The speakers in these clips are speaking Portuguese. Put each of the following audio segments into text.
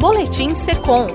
Boletim Secom.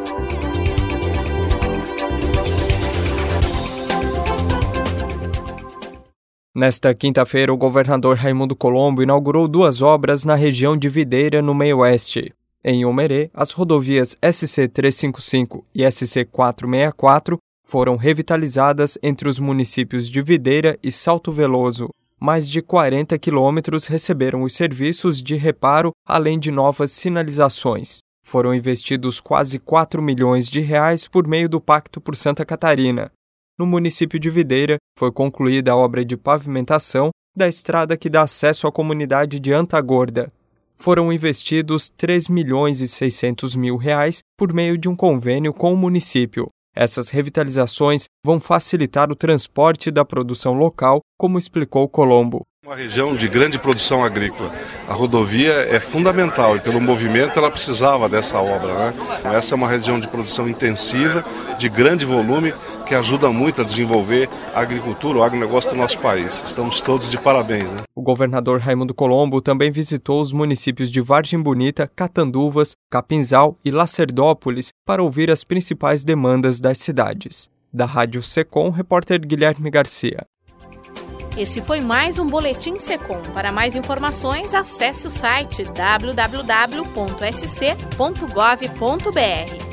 Nesta quinta-feira, o governador Raimundo Colombo inaugurou 2 obras na região de Videira, no Meio-Oeste. Em Umerê, as rodovias SC-355 e SC-464 foram revitalizadas entre os municípios de Videira e Salto Veloso. Mais de 40 quilômetros receberam os serviços de reparo, além de novas sinalizações. Foram investidos quase R$4 milhões por meio do Pacto por Santa Catarina. No município de Videira, foi concluída a obra de pavimentação da estrada que dá acesso à comunidade de Antagorda. Foram investidos R$3,6 milhões por meio de um convênio com o município. Essas revitalizações vão facilitar o transporte da produção local, como explicou Colombo. Uma região de grande produção agrícola. A rodovia é fundamental e pelo movimento ela precisava dessa obra, Essa é uma região de produção intensiva, de grande volume, que ajuda muito a desenvolver a agricultura, o agronegócio do nosso país. Estamos todos de parabéns. O governador Raimundo Colombo também visitou os municípios de Vargem Bonita, Catanduvas, Capinzal e Lacerdópolis para ouvir as principais demandas das cidades. Da Rádio Secom, repórter Guilherme Garcia. Esse foi mais um Boletim Secom. Para mais informações, acesse o site www.sc.gov.br.